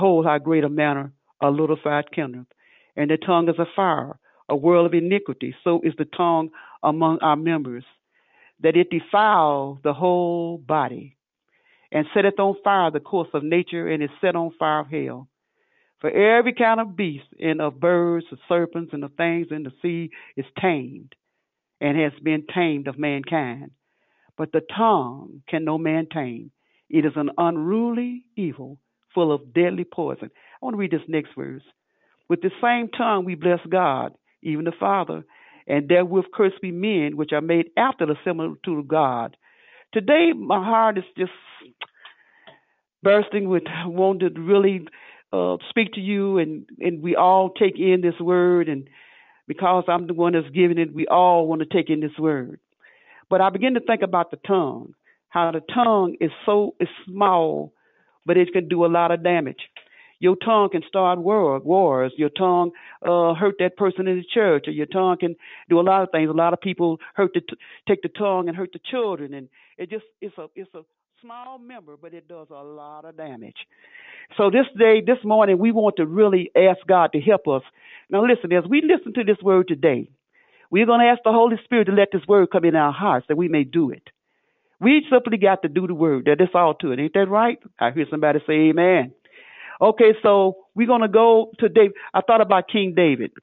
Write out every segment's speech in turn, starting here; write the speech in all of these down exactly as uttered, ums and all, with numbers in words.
Behold, how great a manner a little fire kindleth. And the tongue is a fire, a world of iniquity. So is the tongue among our members, that it defile the whole body, and setteth on fire the course of nature, and is set on fire of hell. For every kind of beast, and of birds, of serpents, and of things in the sea is tamed, and has been tamed of mankind. But the tongue can no man tame. It is an unruly evil, full of deadly poison. I want to read this next verse. With the same tongue we bless God, even the Father, and therewith curse we men which are made after the similitude of God. Today, my heart is just bursting with wanting to really uh, speak to you, and, and we all take in this word, and because I'm the one that's giving it, we all want to take in this word. But I begin to think about the tongue, how the tongue is so is small, but it can do a lot of damage. Your tongue can start war, wars. Your tongue uh, hurt that person in the church, or your tongue can do a lot of things. A lot of people hurt the t- take the tongue and hurt the children, and it just it's a it's a small member, but it does a lot of damage. So this day, this morning, we want to really ask God to help us. Now, listen, as we listen to this word today, we're going to ask the Holy Spirit to let this word come in our hearts that we may do it. We simply got to do the word. That is all to it. Ain't that right? I hear somebody say amen. Okay, so we're going to go to David. I thought about King David.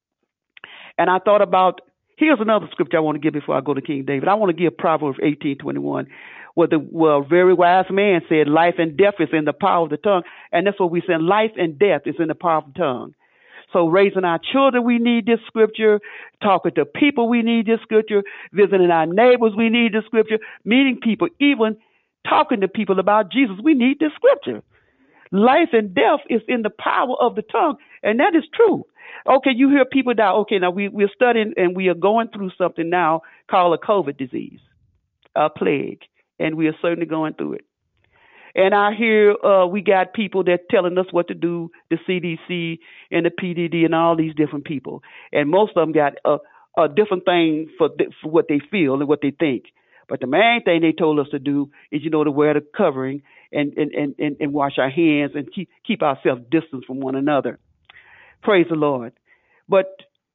And I thought about, here's another scripture I want to give before I go to King David. I want to give Proverbs eighteen twenty-one, where the well, very wise man said, life and death is in the power of the tongue. And that's what we said, life and death is in the power of the tongue. So raising our children, we need this scripture. Talking to people, we need this scripture. Visiting our neighbors, we need this scripture. Meeting people, even talking to people about Jesus, we need this scripture. Life and death is in the power of the tongue, and that is true. Okay, you hear people die. Okay, now we, we're studying and we are going through something now called a COVID disease, a plague, and we are certainly going through it. And I hear uh, we got people that telling us what to do, the C D C and the P D D and all these different people. And most of them got a, a different thing for, th- for what they feel and what they think. But the main thing they told us to do is, you know, to wear the covering and, and, and, and, and wash our hands and keep, keep ourselves distant from one another. Praise the Lord. But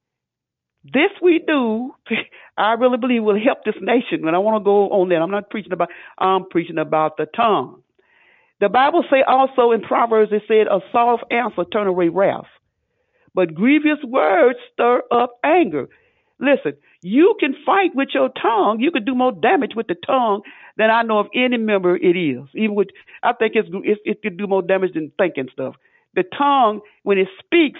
this we do, I really believe will help this nation. And I want to go on that. I'm not preaching about, I'm preaching about the tongue. The Bible say also in Proverbs, it said, a soft answer turn away wrath, but grievous words stir up anger. Listen, you can fight with your tongue. You can do more damage with the tongue than I know of any member it is. Even with, I think it's, it, it can do more damage than thinking stuff. The tongue, when it speaks,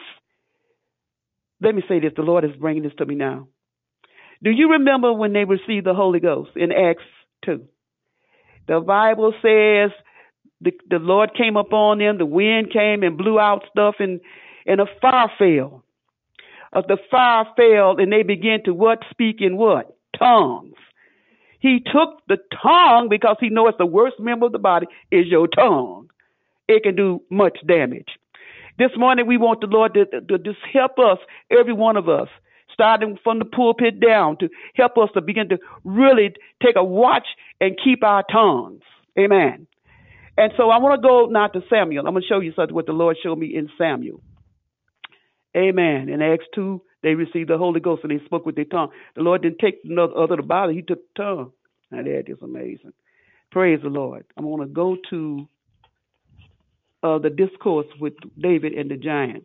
let me say this, the Lord is bringing this to me now. Do you remember when they received the Holy Ghost in Acts two? The Bible says the, the Lord came upon them, the wind came and blew out stuff, and, and a fire fell. Uh, the fire fell, and they began to what? Speak in what? Tongues. He took the tongue because he knows the worst member of the body is your tongue. It can do much damage. This morning, we want the Lord to, to just help us, every one of us, starting from the pulpit down, to help us to begin to really take a watch and keep our tongues. Amen. And so I want to go now to Samuel. I'm going to show you something what the Lord showed me in Samuel. Amen. In Acts two, they received the Holy Ghost and they spoke with their tongue. The Lord didn't take another other the body. He took the tongue. Now that is amazing. Praise the Lord. I'm going to go to uh, the discourse with David and the giant.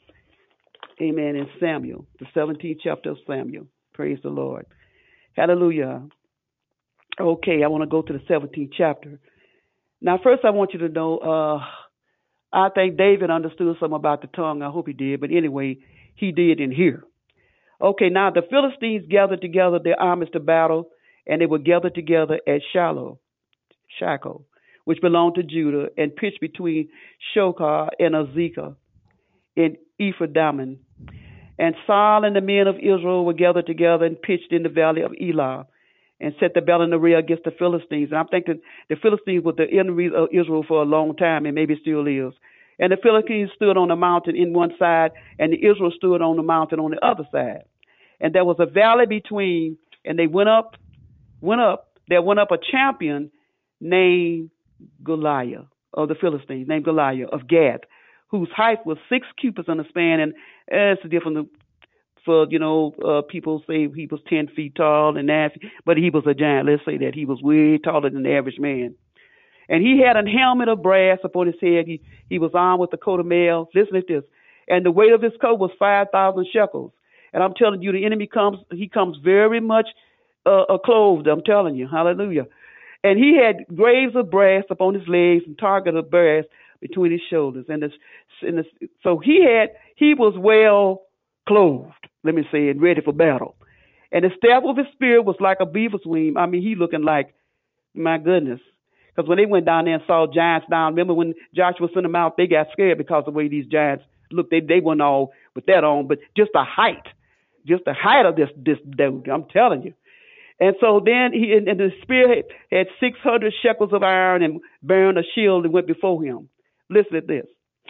Amen. In Samuel, the seventeenth chapter of Samuel. Praise the Lord. Hallelujah. Okay, I want to go to the seventeenth chapter. Now, first I want you to know, uh, I think David understood something about the tongue. I hope he did. But anyway, he did in here. Okay, now the Philistines gathered together their armies to battle, and they were gathered together at Shiloh, Shako, which belonged to Judah, and pitched between Shokar and Azekah in Ephraim. And Saul and the men of Israel were gathered together and pitched in the valley of Elah, and set the battle in array against the Philistines. And I'm thinking the Philistines were the enemies of Israel for a long time, and maybe still is. And the Philistines stood on the mountain in one side, and the Israel stood on the mountain on the other side. And there was a valley between, and they went up, went up, there went up a champion named Goliath of the Philistines, named Goliath of Gath, whose height was six cubits in the span, and uh, it's different for, you know, uh, people say he was ten feet tall and that, but he was a giant. Let's say that he was way taller than the average man. And he had a helmet of brass upon his head. He, he was armed with a coat of mail. Listen to this. And the weight of his coat was five thousand shekels. And I'm telling you, the enemy comes, he comes very much uh, uh, clothed. I'm telling you. Hallelujah. And he had graves of brass upon his legs and target of brass between his shoulders. And, the, and the, so he had, he was well clothed, let me say, and ready for battle. And the staff of his spirit was like a beaver's wing. I mean, he looking like, my goodness. Because when they went down there and saw giants down, remember when Joshua sent them out, they got scared because of the way these giants looked. They, they weren't all with that on, but just the height. Just the height of this this dude, I'm telling you. And so then he and, and the spirit had six hundred shekels of iron and bearing a shield and went before him. Listen to this.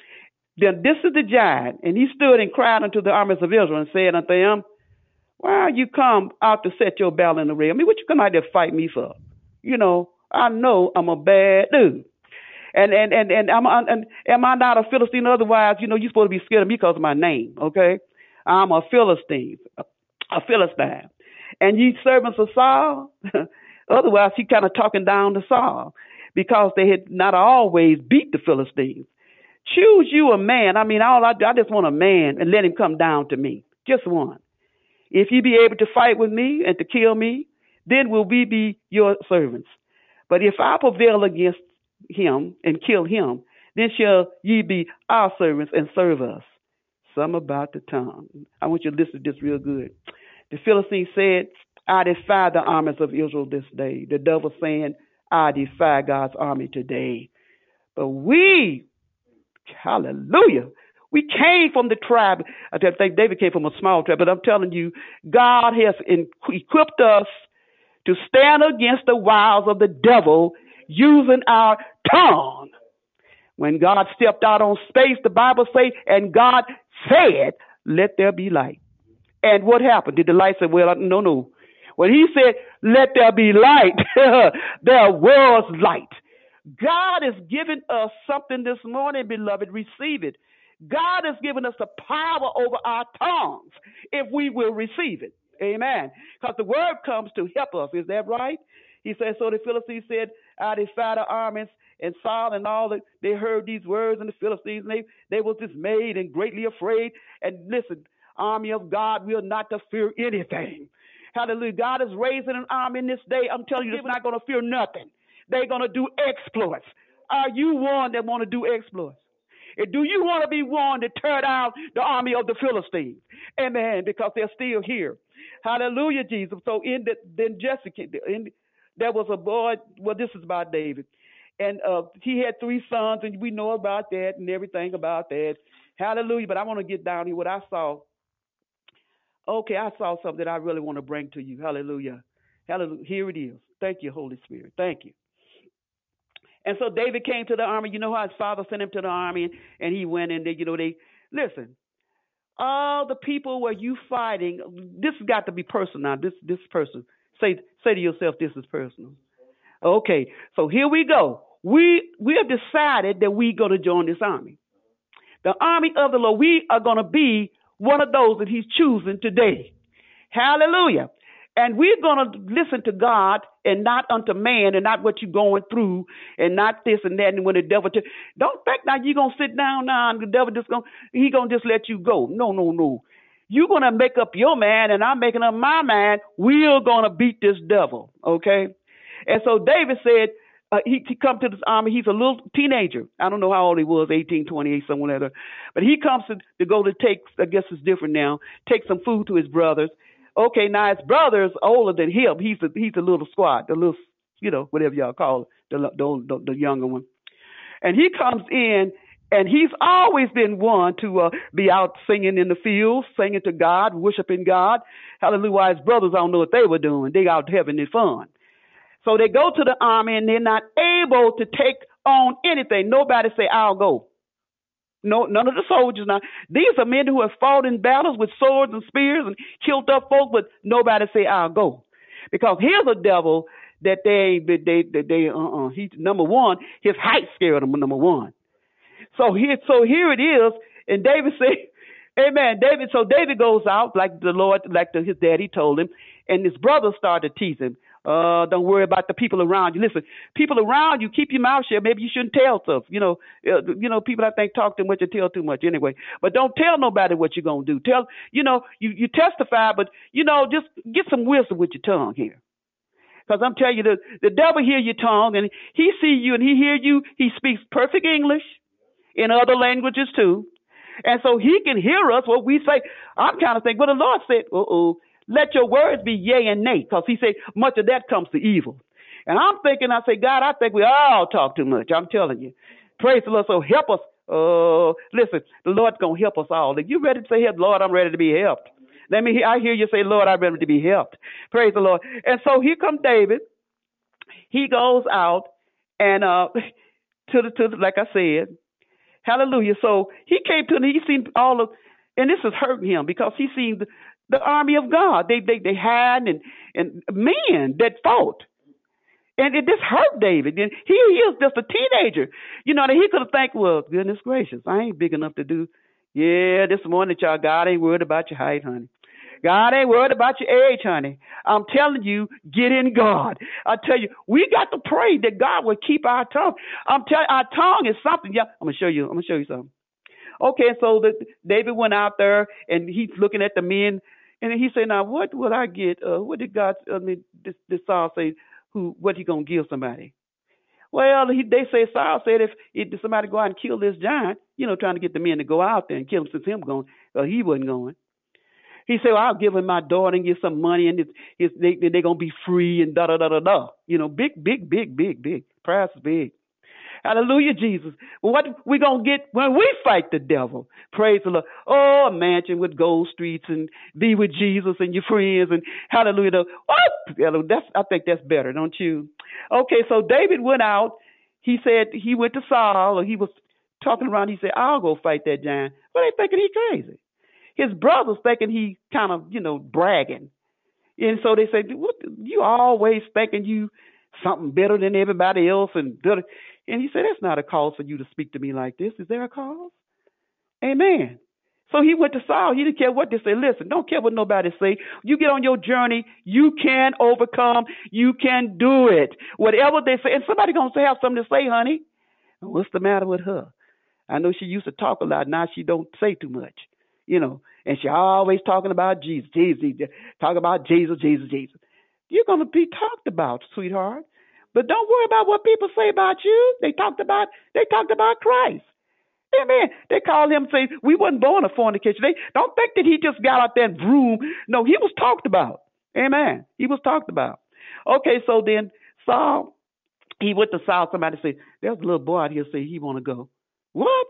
Then this is the giant, and he stood and cried unto the armies of Israel and said unto them, why are you come out to set your battle in array? I mean, what you come out there to fight me for? You know, I know I'm a bad dude. And and and and, I'm, and am I not a Philistine? Otherwise, you know, you're supposed to be scared of me because of my name, okay? I'm a Philistine, a Philistine. And ye servants of Saul, otherwise he kind of talking down to Saul because they had not always beat the Philistines. Choose you a man. I mean, all I, I just want a man and let him come down to me. Just one. If you be able to fight with me and to kill me, then will we be your servants. But if I prevail against him and kill him, then shall ye be our servants and serve us. Some about the tongue. I want you to listen to this real good. The Philistine said, I defy the armies of Israel this day. The devil saying, I defy God's army today. But we, hallelujah, we came from the tribe. I think David came from a small tribe, but I'm telling you, God has equipped us to stand against the wiles of the devil using our tongue. When God stepped out on space, the Bible says, and God said, let there be light. And what happened? Did the light say, well, no, no. When he said, let there be light, there was light. God has given us something this morning, beloved. Receive it. God has given us the power over our tongues if we will receive it. Amen. Because the word comes to help us. Is that right? He said, so the Philistines said, I defy the armies, and Saul and all that, they heard these words, and the Philistines, and they, they was dismayed and greatly afraid. And listen, army of God, we are not to fear anything. Hallelujah. God is raising an army in this day. I'm telling you, they're not going to fear nothing. They're going to do exploits. Are you one that want to do exploits? Do you want to be one to tear down the army of the Philistines? Amen. Because they're still here. Hallelujah, Jesus. So in the, then Jessica, in, there was a boy. Well, this is about David. And uh, he had three sons, and we know about that and everything about that. Hallelujah. But I want to get down here what I saw. Okay, I saw something that I really want to bring to you. Hallelujah. Hallelujah. Here it is. Thank you, Holy Spirit. Thank you. And so David came to the army. You know how his father sent him to the army, and he went in there. You know, they, listen, all the people where you fighting, this has got to be personal now. This this person. Say say to yourself, this is personal. Okay, so here we go. We we have decided that we're going to join this army. The army of the Lord. We are going to be one of those that he's choosing today. Hallelujah. And we're going to listen to God and not unto man and not what you're going through and not this and that. And when the devil, t- don't think now you're going to sit down now and the devil just going, he going to just let you go. No, no, no. You're going to make up your mind and I'm making up my mind. We're going to beat this devil. Okay. And so David said, uh, he, he come to this army. He's a little teenager. I don't know how old he was, eighteen, twenty-eight, somewhere like that. But he comes to, to go to take, I guess it's different now, take some food to his brothers. Okay, now his brother's older than him. He's a, he's a little squad, the little, you know, whatever y'all call it, the, the, the, the younger one. And he comes in, and he's always been one to uh, be out singing in the fields, singing to God, worshiping God. Hallelujah. While his brothers, I don't know what they were doing. They out having their fun. So they go to the army, and they're not able to take on anything. Nobody say, I'll go. No, none of the soldiers now. These are men who have fought in battles with swords and spears and killed up folk, but nobody say, I'll go. Because here's a devil that they, they, they, they uh-uh. He, number one, his height scared him, number one. So here, so here it is, and David said, "Amen." David, so David goes out like the Lord, like the, his daddy told him, and his brothers started to tease him. Uh, don't worry about the people around you. Listen, people around you, keep your mouth shut. Maybe you shouldn't tell stuff. You know, uh, you know, people I think talk too much and tell too much anyway. But don't tell nobody what you're gonna do. Tell, you know, you you testify, but you know, just get some wisdom with your tongue here. Because I'm telling you, the, the devil hear your tongue, and he see you, and he hear you. He speaks perfect English in other languages too. And so he can hear us, what we say. I'm kind of thinking, well, the Lord said, uh-oh, let your words be yea and nay, because he said much of that comes to evil. And I'm thinking, I say, God, I think we all talk too much. I'm telling you. Praise the Lord. So help us. Uh, listen, the Lord's going to help us all. If you ready to say, Lord, I'm ready to be helped. Let me hear, I hear you say, Lord, I'm ready to be helped. Praise the Lord. And so here comes David. He goes out and uh, to the, to the, like I said, hallelujah. So he came to, and he seen all of, and this is hurting him because he seen the, the army of God. They they they had and and men that fought. And it just hurt David. And he, he is just a teenager. You know, that he could have think, well, goodness gracious, I ain't big enough to do. Yeah, this morning, y'all, God ain't worried about your height, honey. God ain't worried about your age, honey. I'm telling you, get in God. I tell you, we got to pray that God will keep our tongue. I'm telling our tongue is something. Yeah, I'm gonna show you. I'm gonna show you something. Okay, so the, David went out there and he's looking at the men, and he said, "Now, what will I get? Uh, what did God? I mean, this, this Saul say? Who? What he gonna give somebody?" Well, he, they say Saul said if, if somebody go out and kill this giant, you know, trying to get the men to go out there and kill him since him going, uh, he wasn't going. He said, well, I'll give him my daughter and give some money, and it's, it's, they, they're going to be free and da da da da da. You know, big, big, big, big, big. Price is big. Hallelujah, Jesus. Well, what we going to get when we fight the devil? Praise the Lord. Oh, a mansion with gold streets and be with Jesus and your friends and hallelujah. Oh, that's, I think that's better, don't you? Okay, so David went out. He said he went to Saul, or he was talking around. He said, I'll go fight that giant. Well, they thinking he crazy. His brothers thinking he kind of, you know, bragging. And so they say, what, you always thinking you something better than everybody else. And and he said, that's not a cause for you to speak to me like this. Is there a cause? Amen. So he went to Saul. He didn't care what they say. Listen, don't care what nobody say. You get on your journey. You can overcome. You can do it. Whatever they say. And somebody going to have something to say, honey. What's the matter with her? I know she used to talk a lot. Now she don't say too much. You know, and she always talking about Jesus, Jesus, Jesus, talk about Jesus, Jesus, Jesus. You're going to be talked about, sweetheart. But don't worry about what people say about you. They talked about, they talked about Christ. Amen. They called him and say, we wasn't born a fornication. They don't think that he just got out there and vroom. No, he was talked about. Amen. He was talked about. Okay, so then Saul, he went to Saul. Somebody said, there's a little boy out here say he want to go. What?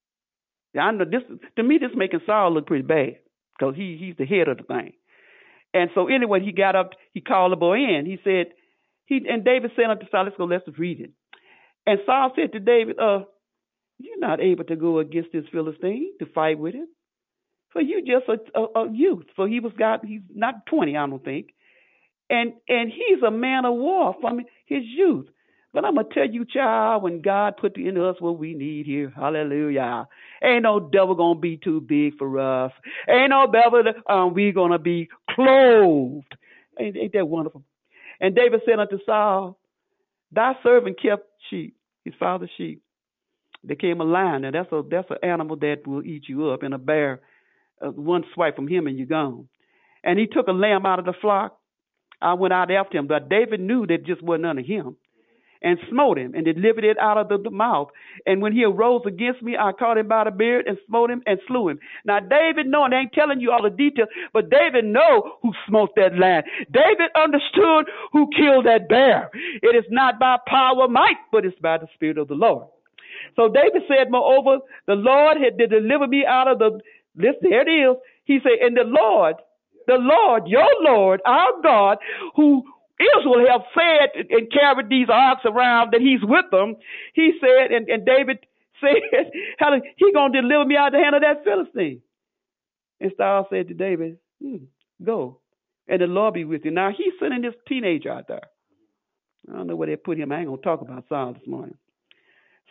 I know this, to me, this making Saul look pretty bad because he, he's the head of the thing. And so anyway, he got up, he called the boy in. He said, he and David said unto Saul, let's go, let's read it. And Saul said to David, uh, you're not able to go against this Philistine to fight with him. For you just a, a, a youth. For he was God, he's not twenty, I don't think. And and he's a man of war from his youth. But I'm going to tell you, child, when God put in us what we need here, hallelujah, ain't no devil going to be too big for us. Ain't no devil, um, we going to be clothed. Ain't, ain't that wonderful? And David said unto Saul, thy servant kept sheep, his father's sheep. There came a lion. Now, that's a that's an animal that will eat you up, and a bear, uh, one swipe from him and you're gone. And he took a lamb out of the flock. I went out after him, but David knew that it just wasn't under him. And smote him and delivered it out of the, the mouth. And when he arose against me, I caught him by the beard and smote him and slew him. Now, David knowing, I ain't telling you all the details, but David know who smote that lion. David understood who killed that bear. It is not by power or might, but it's by the Spirit of the Lord. So David said, moreover, the Lord had to deliver me out of the, this, there it is. He said, and the Lord, the Lord, your Lord, our God, who Israel have fed and carried these arks around, that he's with them. He said, and, and David said, how he going to deliver me out of the hand of that Philistine. And Saul said to David, hmm, go, and the Lord be with you. Now, he's sending this teenager out there. I don't know where they put him. I ain't going to talk about Saul this morning.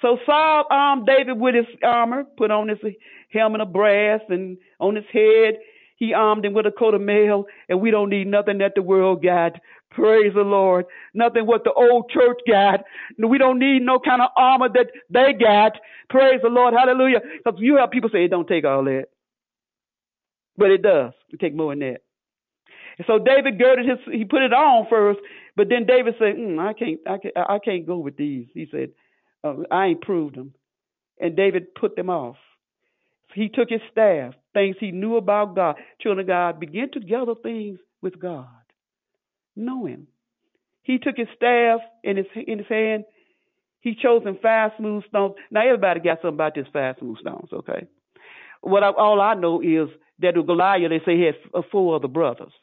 So Saul armed David with his armor, put on his helmet of brass, and on his head he armed him with a coat of mail. And we don't need nothing that the world got. Praise the Lord. Nothing what the old church got. We don't need no kind of armor that they got. Praise the Lord. Hallelujah. Because you have people say it don't take all that. But it does. It take more than that. And so David girded his, he put it on first, but then David said, mm, I can't, I can't, I can't go with these. He said, uh, I ain't proved them. And David put them off. He took his staff, things he knew about God. Children of God, begin to gather things with God. Know him. He took his staff in his in his hand. He chose him five smooth stones. Now everybody got something about this five smooth stones, okay? What I, all I know is that the Goliath, they say, he had four other brothers.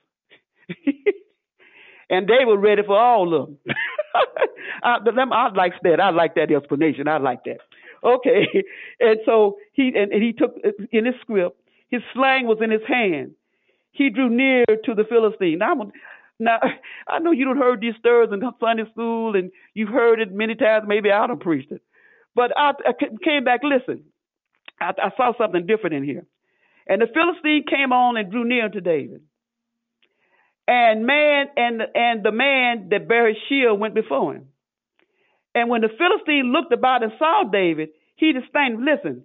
And they were ready for all of them. I, I like that. I like that explanation. I like that. Okay. And so he and, and he took in his script, his sling was in his hand. He drew near to the Philistine. Now, now I know you don't heard these stories in Sunday school, and you've heard it many times. Maybe I don't preach it, but I, I came back. Listen, I, I saw something different in here. And the Philistine came on and drew near to David. And man and and the man that bare his shield went before him. And when the Philistine looked about and saw David, he disdained. Listen,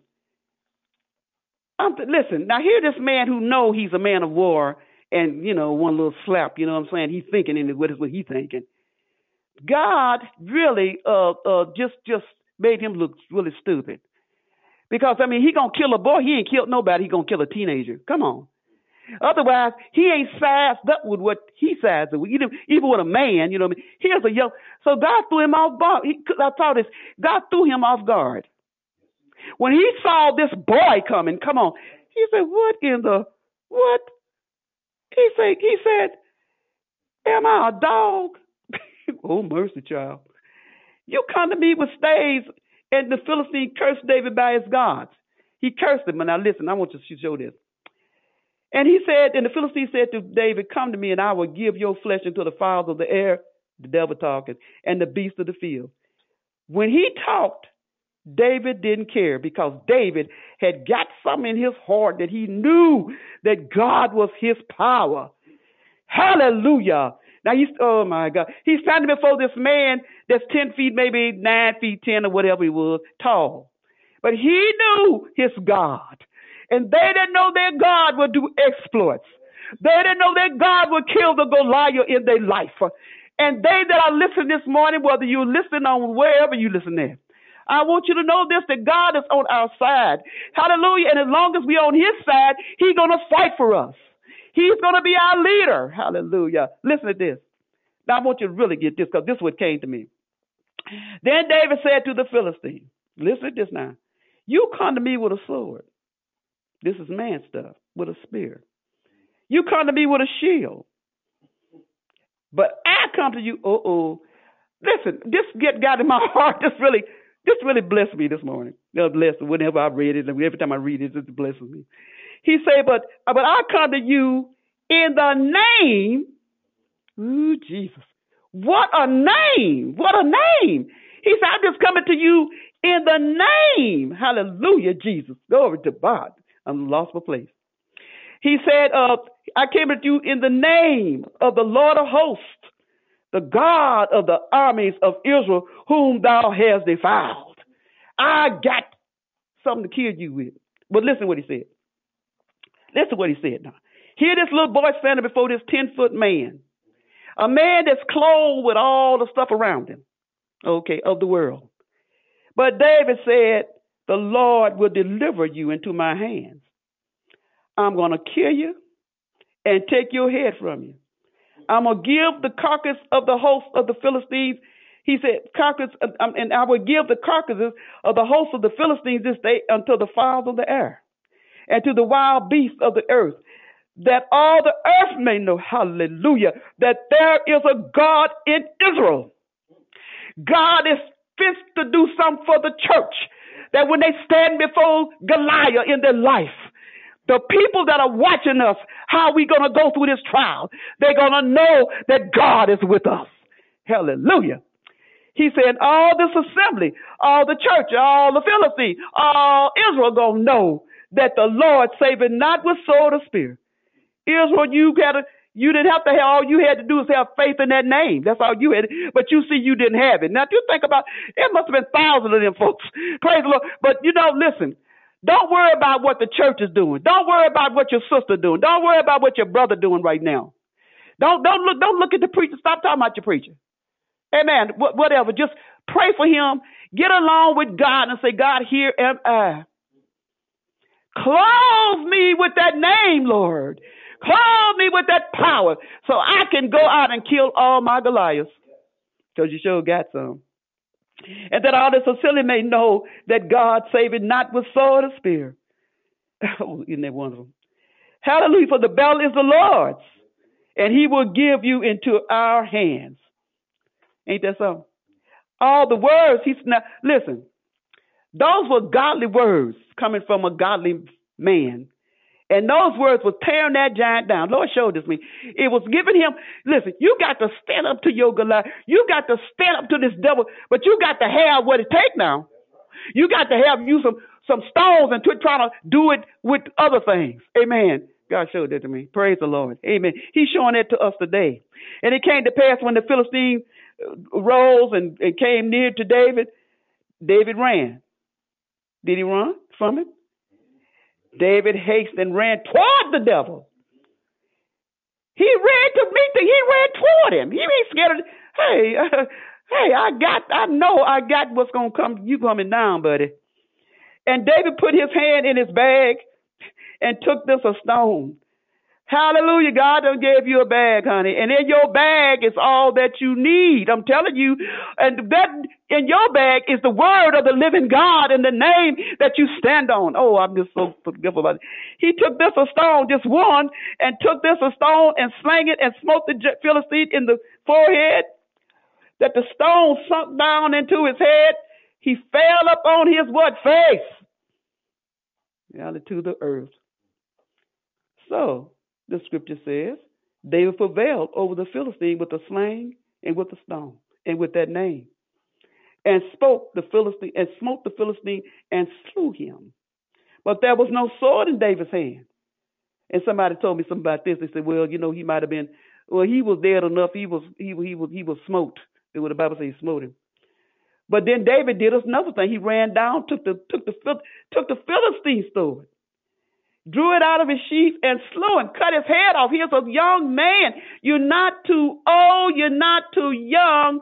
I'm th- listen. Now hear this man who know he's a man of war, and you know one little slap. You know what I'm saying? He's thinking in what is what he's thinking. God really uh uh just just made him look really stupid. Because, I mean, he going to kill a boy. He ain't killed nobody. He going to kill a teenager. Come on. Otherwise, he ain't sized up with what he sized with. Even, even with a man, you know what I mean? Here's a young. So God threw him off guard. He, I taught this. God threw him off guard. When he saw this boy coming, come on. He said, what in the, what? He said, he said, am I a dog? Oh, mercy, child. You come to me with staves. And the Philistine cursed David by his gods. He cursed him. And now listen, I want you to show this. And he said, and the Philistine said to David, come to me and I will give your flesh into the fowls of the air, the devil talking, and the beasts of the field. When he talked, David didn't care because David had got something in his heart that he knew that God was his power. Hallelujah. Now he's, oh my God, he's standing before this man that's ten feet, maybe nine feet, ten or whatever he was, tall. But he knew his God. And they didn't know their God would do exploits. They didn't know their God would kill the Goliath in their life. And they that are listening this morning, whether you listen on wherever you listen at, I want you to know this, that God is on our side. Hallelujah. And as long as we're on his side, he's going to fight for us. He's going to be our leader. Hallelujah. Listen to this. Now, I want you to really get this because this is what came to me. Then David said to the Philistine, listen to this now. You come to me with a sword. This is man stuff, with a spear. You come to me with a shield. But I come to you, uh-oh. Listen, this get got in my heart. This really, this really blessed me this morning. It blessed me whenever I read it, and every time I read it, it blesses me. He said, but, but I come to you in the name, ooh, Jesus. What a name. What a name. He said, I'm just coming to you in the name. Hallelujah, Jesus. Glory to God. I'm lost my place. He said, uh, I came to you in the name of the Lord of hosts, the God of the armies of Israel, whom thou hast defiled. I got something to kill you with. But listen what he said. Listen what he said now. Here this little boy standing before this ten-foot man, a man that's clothed with all the stuff around him, okay, of the world. But David said, the Lord will deliver you into my hands. I'm going to kill you and take your head from you. I'm going to give the carcass of the host of the Philistines. He said, carcass, um, and I will give the carcasses of the host of the Philistines this day unto the fowls of the air and to the wild beasts of the earth, that all the earth may know, hallelujah, that there is a God in Israel. God is fit to do something for the church, that when they stand before Goliath in their life, the people that are watching us, how we going to go through this trial, they're going to know that God is with us. Hallelujah. He said, all this assembly, all the church, all the Philistines, all Israel gonna know that the Lord saveth not with sword or spear. Israel, you gotta, you didn't have to have, all you had to do is have faith in that name. That's all you had. But you see, you didn't have it. Now, if you think about it, must have been thousands of them folks. Praise the Lord. But you know, listen, don't worry about what the church is doing. Don't worry about what your sister doing. Don't worry about what your brother doing right now. Don't don't look don't look at the preacher. Stop talking about your preacher. Amen. Wh- whatever. Just pray for him. Get along with God and say, God, here am I. Clothe me with that name, Lord. Clothe me with that power so I can go out and kill all my Goliaths. Because you sure got some. And that all this assembly may know that God saveth not with sword or spear. Oh, isn't that wonderful? Hallelujah. For the battle is the Lord's, and he will give you into our hands. Ain't that something? All the words he's now listen, those were godly words coming from a godly man. And those words were tearing that giant down. Lord showed this to me. It was giving him, listen, you got to stand up to your Goliath. You got to stand up to this devil, but you got to have what it takes now. You got to have you some, some stones and to try to do it with other things. Amen. God showed that to me. Praise the Lord. Amen. He's showing that to us today. And it came to pass when the Philistine rose and, and came near to David, David ran. Did he run from it? David hastened and ran toward the devil. He ran to meet the, he ran toward him. He ain't scared of, hey, uh, hey, I got, I know I got what's going to come, you coming down, buddy. And David put his hand in his bag and took this a stone. Hallelujah. God done gave you a bag, honey. And in your bag is all that you need. I'm telling you. And that in your bag is the word of the living God and the name that you stand on. Oh, I'm just so forgetful about it. He took this a stone, just one, and took this a stone and slang it and smote the Philistine in the forehead, that the stone sunk down into his head. He fell upon his what? Face. Down to the earth. So, the scripture says, David prevailed over the Philistine with a sling and with a stone and with that name, and spoke the Philistine and smote the Philistine and slew him. But there was no sword in David's hand. And somebody told me something about this. They said, "Well, you know, he might have been. Well, he was dead enough. He was he he was he was smote. That's what the Bible says. He smote him. But then David did us another thing. He ran down, took the took the took the Philistine sword, drew it out of his sheath and slew him, cut his head off. He is a young man. You're not too old. You're not too young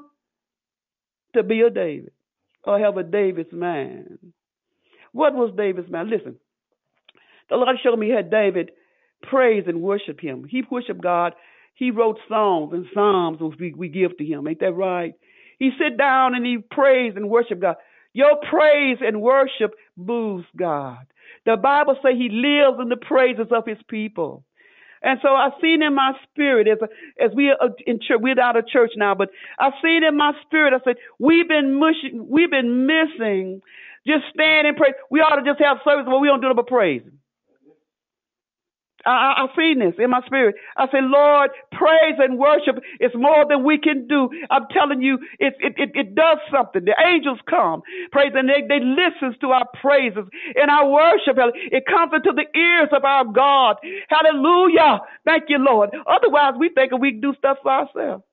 to be a David or have a David's mind. What was David's mind? Listen, the Lord showed me how David praised and worshiped him. He worshiped God. He wrote songs and psalms which we, we give to him. Ain't that right? He sit down and he praised and worshiped God. Your praise and worship moves God. The Bible says he lives in the praises of his people. And so I've seen in my spirit, as a, as we are in church, we're out of church now, but I've seen in my spirit, I said, we've been mushing, we've been missing just stand and pray. We ought to just have service where we don't do it but praise. I, I've seen this in my spirit. I say, Lord, praise and worship is more than we can do. I'm telling you, it it it, it does something. The angels come, praise, and they, they listen to our praises and our worship. It comes into the ears of our God. Hallelujah. Thank you, Lord. Otherwise, we think we can do stuff for ourselves.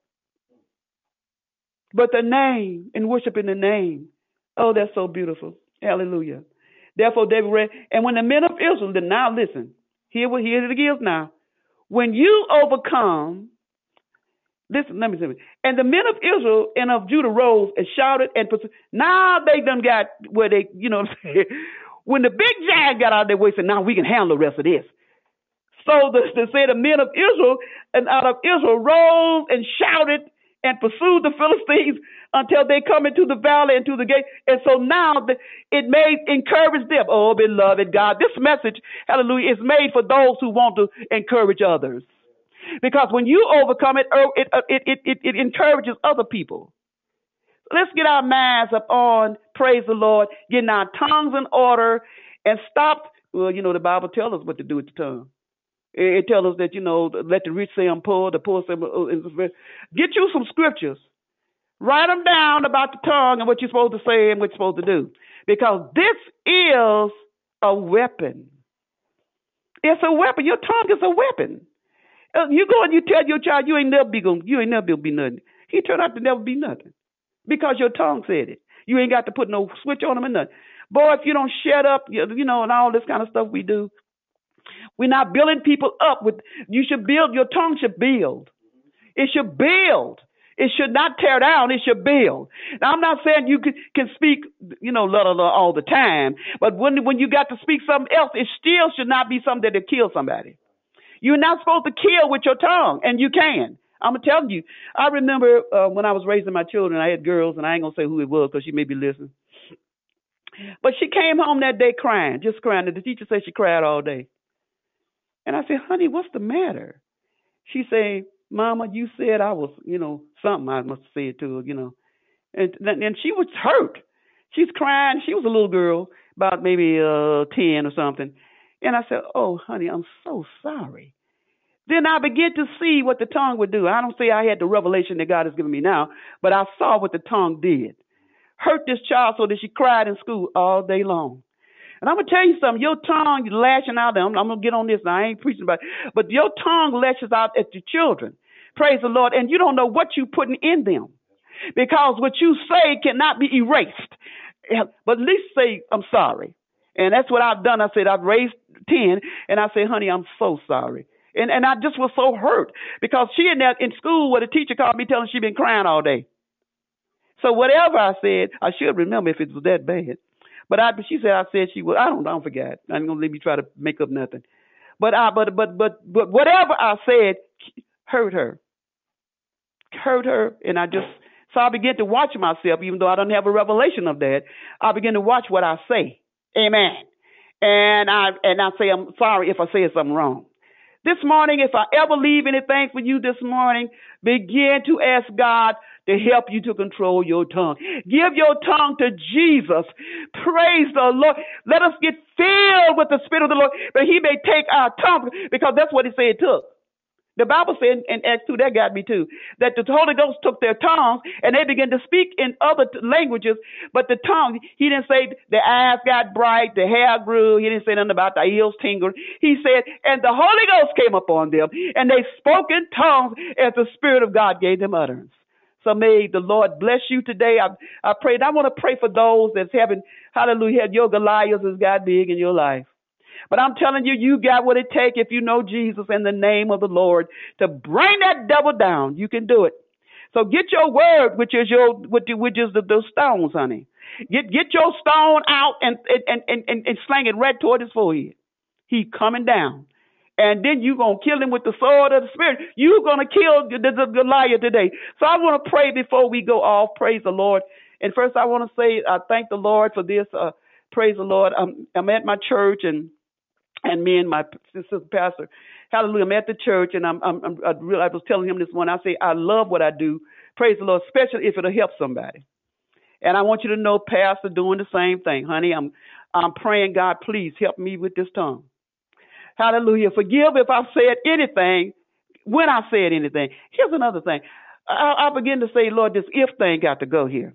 But the name and worship in the name, oh, that's so beautiful. Hallelujah. Therefore, David read, and when the men of Israel, then now listen. Here, here it is now. When you overcome, listen, let me say it. And the men of Israel and of Judah rose and shouted and pursued. Now they done got where they, you know what I'm saying? When the big giant got out of their way, said, now we can handle the rest of this. So the, the, say the men of Israel and out of Israel rose and shouted and pursued the Philistines until they come into the valley and to the gate. And so now the, it may encourage them. Oh, beloved God, this message, hallelujah, is made for those who want to encourage others. Because when you overcome it, it, it, it, it, it encourages other people. Let's get our minds up on, praise the Lord, getting our tongues in order and stop. Well, you know, the Bible tells us what to do with the tongue. It tells us that, you know, let the rich say I'm poor, the poor say I'm poor. Get you some scriptures. Write them down about the tongue and what you're supposed to say and what you're supposed to do. Because this is a weapon. It's a weapon. Your tongue is a weapon. Uh, You go and you tell your child you ain't never be going, you ain't never be be nothing. He turned out to never be nothing because your tongue said it. You ain't got to put no switch on him or nothing. Boy, if you don't shut up, you you know, and all this kind of stuff we do, we're not building people up with. You should build. Your tongue should build. It should build. It should not tear down. It should build. Now, I'm not saying you can, can speak, you know, la, la, la, all the time. But when when you got to speak something else, it still should not be something that'll kill somebody. You're not supposed to kill with your tongue, and you can. I'm going to tell you. I remember uh, when I was raising my children, I had girls, and I ain't going to say who it was because she may be listening. But she came home that day crying, just crying. And the teacher said she cried all day. And I said, honey, what's the matter? She said, Mama, you said I was, you know, something I must have said to her, you know. And and she was hurt. She's crying. She was a little girl, about maybe uh, ten or something. And I said, oh, honey, I'm so sorry. Then I began to see what the tongue would do. I don't say I had the revelation that God has given me now, but I saw what the tongue did. Hurt this child so that she cried in school all day long. And I'm going to tell you something. Your tongue is lashing out there. I'm, I'm going to get on this. Now, I ain't preaching about it. But your tongue lashes out at your children. Praise the Lord. And you don't know what you're putting in them. Because what you say cannot be erased. But at least say, I'm sorry. And that's what I've done. I said, I've raised ten. And I said, honey, I'm so sorry. And and I just was so hurt. Because she in that in school where the teacher called me telling she'd been crying all day. So whatever I said, I should remember if it was that bad. But I, she said I said she was. I don't. I don't forget. I ain't gonna let me try to make up nothing. But I, but but but but whatever I said hurt her, hurt her, and I just so I began to watch myself, even though I don't have a revelation of that. I began to watch what I say. Amen. And I and I say I'm sorry if I say something wrong. This morning, if I ever leave anything for you this morning, begin to ask God to help you to control your tongue. Give your tongue to Jesus. Praise the Lord. Let us get filled with the Spirit of the Lord, that he may take our tongue, because that's what he said it took. The Bible said in Acts two, that got me too, that the Holy Ghost took their tongues and they began to speak in other t- languages, but the tongue, he didn't say the eyes got bright, the hair grew, he didn't say nothing about the ears tingled. He said, and the Holy Ghost came upon them and they spoke in tongues as the Spirit of God gave them utterance. So may the Lord bless you today. I, I pray, and I want to pray for those that's having, hallelujah, your Goliath has got big in your life. But I'm telling you, you got what it takes if you know Jesus in the name of the Lord to bring that devil down. You can do it. So get your word, which is your, which is the, the stones, honey. Get get your stone out and and, and, and and slang it right toward his forehead. He coming down. And then you're going to kill him with the sword of the Spirit. You're going to kill the, the, the Goliath today. So I want to pray before we go off. Praise the Lord. And first I want to say, I thank the Lord for this. Uh, praise the Lord. I'm, I'm at my church, and and me and my sister pastor, hallelujah, I'm at the church, and I'm, I'm, I'm I, really, I was telling him this morning, I say, I love what I do. Praise the Lord, especially if it'll help somebody. And I want you to know, Pastor, doing the same thing. Honey, I'm I'm praying, God, please help me with this tongue. Hallelujah. Forgive if I said anything, when I said anything. Here's another thing. I, I begin to say, Lord, this if thing got to go here.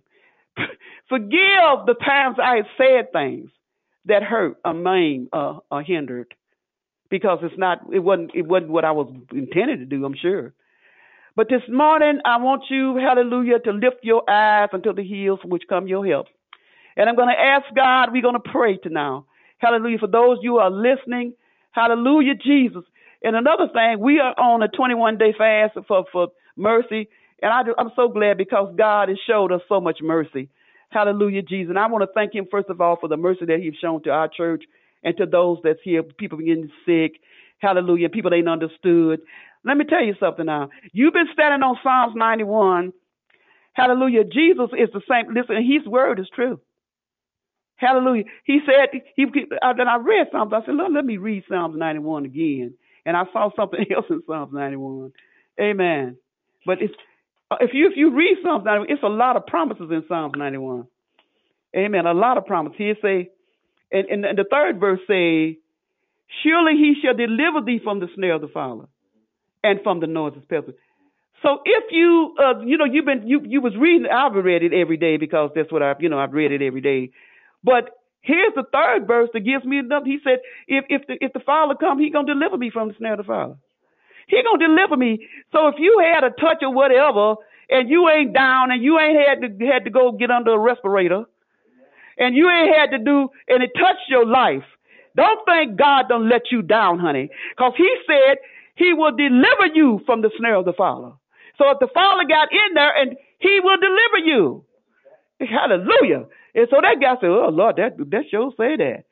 Forgive the times I have said things that hurt or maimed uh, or hindered, because it's not, it wasn't, it wasn't what I was intended to do, I'm sure. But this morning, I want you, hallelujah, to lift your eyes unto the hills from which come your help. And I'm going to ask God, we're going to pray to now. Hallelujah. For those you are listening, hallelujah, Jesus. And another thing, we are on a twenty-one day fast for, for mercy. And I do, I'm so glad, because God has showed us so much mercy. Hallelujah, Jesus. And I want to thank him, first of all, for the mercy that he's shown to our church and to those that's here, people getting sick. Hallelujah. People ain't understood. Let me tell you something now. You've been standing on Psalms ninety-one. Hallelujah. Jesus is the same. Listen, his word is true. Hallelujah. He said, he, then I read Psalms. I said, Lord, let me read Psalms ninety-one again. And I saw something else in Psalms ninety-one. Amen. But it's, if you if you read Psalms ninety-one, it's a lot of promises in Psalms ninety-one. Amen. A lot of promises. He say, and, and, and the third verse say, surely he shall deliver thee from the snare of the fowler and from the noise of pestilence. So if you, uh, you know, you've been, you, you was reading, I've read it every day because that's what I've, you know, I've read it every day. But here's the third verse that gives me enough. He said, if, if the, if the Father come, he going to deliver me from the snare of the Father. He going to deliver me. So if you had a touch or whatever and you ain't down and you ain't had to, had to go get under a respirator and you ain't had to do, and it touched your life, don't think God don't let you down, honey. Because he said he will deliver you from the snare of the Father. So if the Father got in there, and he will deliver you. Hallelujah. And so that guy said, oh, Lord, that, that sure say that.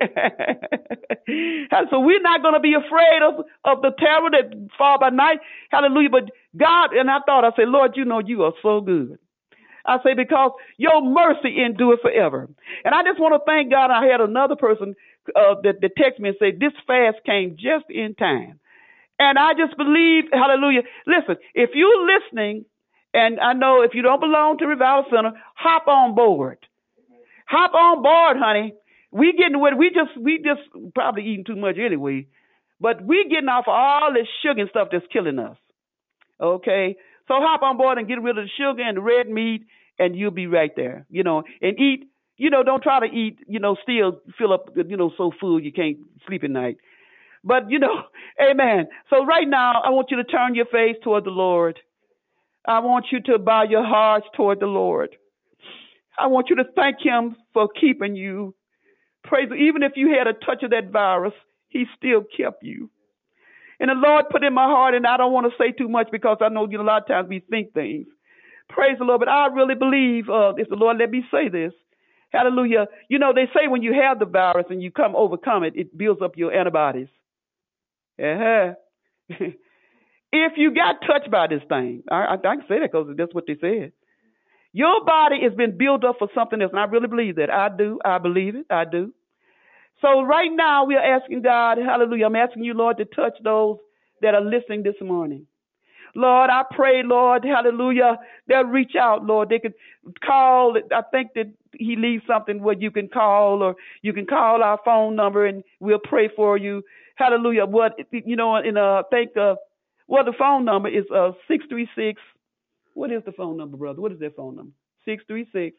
So we're not going to be afraid of, of the terror that fall by night. Hallelujah. But God, and I thought, I said, Lord, you know you are so good. I say, because your mercy endures forever. And I just want to thank God. I had another person uh, that, that text me and said, this fast came just in time. And I just believe, hallelujah. Listen, if you're listening, and I know if you don't belong to Revival Center, hop on board. Hop on board, honey. We getting what we just we just probably eating too much anyway, but we getting off of all this sugar and stuff that's killing us. Okay, so hop on board and get rid of the sugar and the red meat, and you'll be right there. You know, and eat. You know, don't try to eat. You know, still fill up. You know, so full you can't sleep at night. But you know, amen. So right now, I want you to turn your face toward the Lord. I want you to bow your hearts toward the Lord. I want you to thank him for keeping you. Praise him. Even if you had a touch of that virus, he still kept you. And the Lord put in my heart, and I don't want to say too much because I know, you know a lot of times we think things. Praise the Lord. But I really believe, uh, if the Lord let me say this, hallelujah. You know, they say when you have the virus and you come overcome it, it builds up your antibodies. Uh-huh. If you got touched by this thing, I, I, I can say that because that's what they said. Your body has been built up for something else, and I really believe that. I do. I believe it. I do. So right now we are asking God, hallelujah, I'm asking you, Lord, to touch those that are listening this morning. Lord, I pray, Lord, hallelujah, they'll reach out, Lord. They could call. I think that he leaves something where you can call, or you can call our phone number and we'll pray for you. Hallelujah. What, you know, and uh, think, uh, well, the phone number is uh, six three six. What is the phone number, brother? What is that phone number? six three six.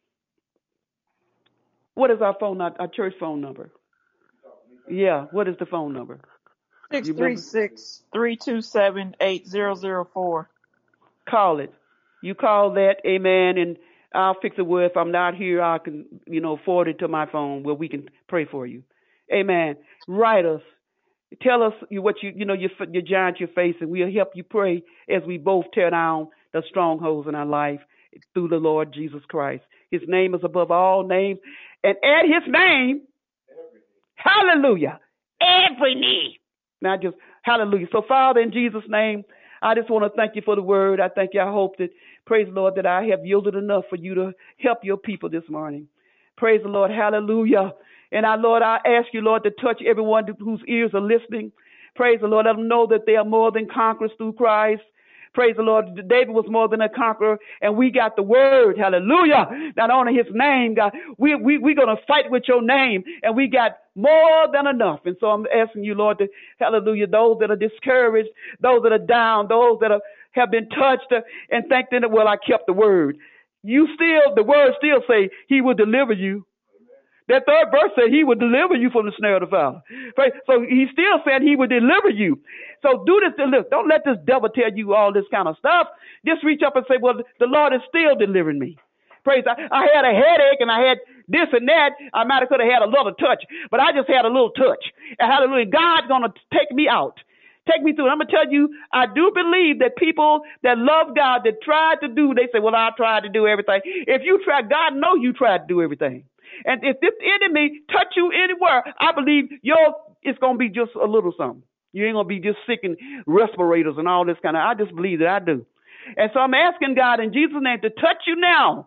What is our phone, our, our church phone number? Yeah, what is the phone number? six three six, three two seven, eight zero zero four. Call it. You call that, amen, and I'll fix it where if I'm not here, I can, you know, forward it to my phone where we can pray for you. Amen. Write us. Tell us what you, you know, your, your giant you're facing. We'll help you pray as we both tear down the strongholds in our life through the Lord Jesus Christ. His name is above all names. And at his name, hallelujah, every knee. Not just hallelujah. So, Father, in Jesus' name, I just want to thank you for the word. I thank you. I hope that, praise the Lord, that I have yielded enough for you to help your people this morning. Praise the Lord. Hallelujah. And I, Lord, I ask you, Lord, to touch everyone whose ears are listening. Praise the Lord. Let them know that they are more than conquerors through Christ. Praise the Lord. David was more than a conqueror, and we got the word. Hallelujah. Not only his name, God, we, we, we're going to fight with your name, and we got more than enough. And so I'm asking you, Lord, to, hallelujah, those that are discouraged, those that are down, those that are, have been touched, uh, and thank them that, well, I kept the word. You still, the word still say he will deliver you. That third verse said he would deliver you from the snare of the fowler. Right? So he still said he would deliver you. So do this. Look, don't let this devil tell you all this kind of stuff. Just reach up and say, well, the Lord is still delivering me. Praise. I, I had a headache and I had this and that. I might have could have had a little touch, but I just had a little touch. And hallelujah, God's going to take me out. Take me through. I'm going to tell you, I do believe that people that love God, that tried to do, they say, well, I tried to do everything. If you try, God know you tried to do everything. And if this enemy touch you anywhere, I believe your it's going to be just a little something. You ain't going to be just sick and respirators and all this kind of, I just believe that I do. And so I'm asking God in Jesus' name to touch you now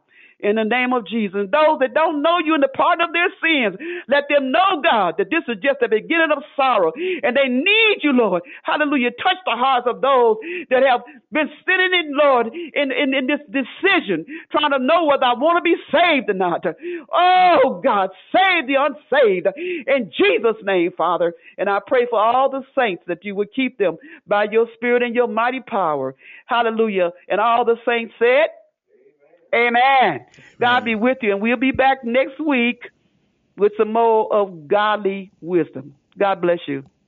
in the name of Jesus. And those that don't know you in the pardon of their sins, let them know, God, that this is just the beginning of sorrow and they need you, Lord. Hallelujah. Touch the hearts of those that have been sitting in, Lord, in, in, in this decision, trying to know whether I want to be saved or not. Oh, God, save the unsaved in Jesus' name, Father. And I pray for all the saints that you would keep them by your spirit and your mighty power. Hallelujah. And all the saints said, Amen. God be with you. And we'll be back next week with some more of godly wisdom. God bless you.